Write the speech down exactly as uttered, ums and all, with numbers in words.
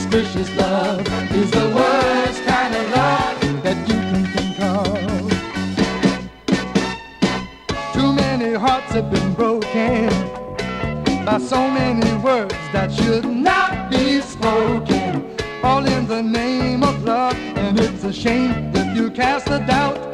suspicious love is the worst kind of love that you can think of. Too many hearts have been broken by so many words that should not be spoken, all in the name of love. And it's a shame if you cast a doubt